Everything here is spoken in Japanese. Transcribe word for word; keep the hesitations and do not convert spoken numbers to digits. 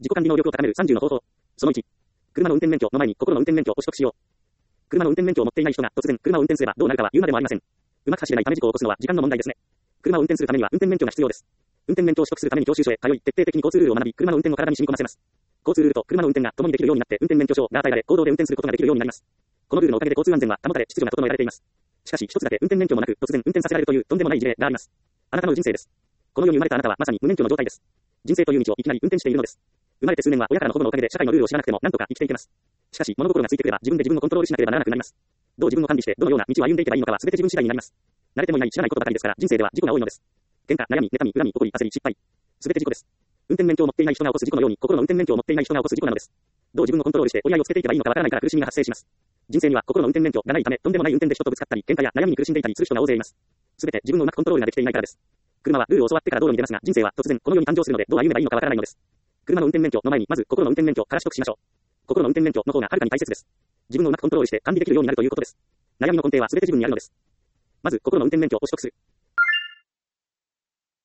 自己管理能力を高めるさんじゅうの方法。そのいち。車の運転免許の前に心の運転免許を取得しよう。車の運転免許を持っていない人が突然車を運転すればどうなるかは言うまでもありません。うまく走れないため事故を起こすのは時間の問題ですね。車を運転するためには運転免許が必要です。運転免許を取得するために教習所へ通い、徹底的に交通ルールを学び、車の運転を体に染み込ませます。交通ルールと車の運転が共にできるようになって運転免許証が与えられ、公道で運転することができるようになります。このルールのおかげで交通安全は保たれ、秩序が整えられています。しかし一つだけ運転免許もなく突然運転させられるというとんでもない事例があります。あなたの人生です。この世に生まれたあなたはまさに無免許の状態です。人生という道をいきなり運転しているのです。生まれて数年は親からの保護のおかげで社会のルールを知らなくても何とか生きていけます。しかし物心がついてくれば自分で自分をコントロールしなければならなくなります。どう自分を管理してどのような道を歩んでいけばいいのかは全て自分次第になります。慣れてもいない知らないことばかりですから人生では事故が多いのです。喧嘩、悩み、妬み、恨み、怒り、焦り、失敗。全て事故です。運転免許を持っていない人が起こす事故のように心の運転免許を持っていない人が起こす事故なのです。どう自分をコントロールして折り合いをつけていけばいいのかわからないから苦しみが発生します。人生には心の運転免許がないためとんでもない運転で人とぶつかったり喧嘩や悩みに苦しんでいたりする人が大勢います。全て自分のうまくコントロールができていないからです。車はルールを教わってから道路に出ますが人生は突然この世に誕生するのでどう歩めばいいのかわからないのです。車の運転免許の前にまず心の運転免許から取得しましょう。心の運転免許の方がはるかに大切です。自分をうまくコントロールして管理できるようになるということです。悩みの根底は全て自分にあるのです。まず心の運転免許を取得する。